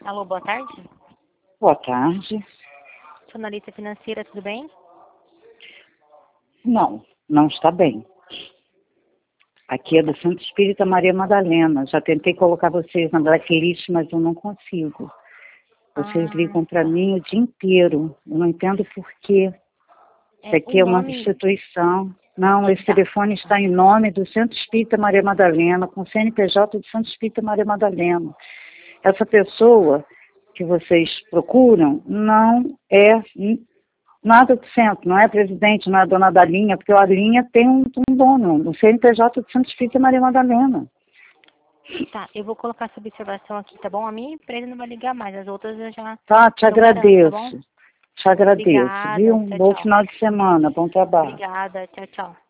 Alô, boa tarde. Boa tarde. Sou analista financeira, tudo bem? Não, não está bem. Aqui é do Centro Espírita Maria Madalena. Já tentei colocar vocês na blacklist, mas eu não consigo. Vocês ligam para mim o dia inteiro. Eu não entendo por quê. Isso aqui é uma instituição. Não, esse telefone está em nome do Centro Espírita Maria Madalena, com CNPJ do Centro Espírita Maria Madalena. Essa pessoa que vocês procuram não é nada do centro, não é presidente, não é dona da linha, porque a linha tem um dono, o CNPJ do Centro Espírita Maria Madalena. Tá, eu vou colocar essa observação aqui, tá bom? A minha empresa não vai ligar mais, as outras eu já... Tá, te agradeço. Tá bom? Te agradeço, Obrigada, viu? tchau, Bom tchau. final de semana, bom trabalho. Obrigada, tchau, tchau.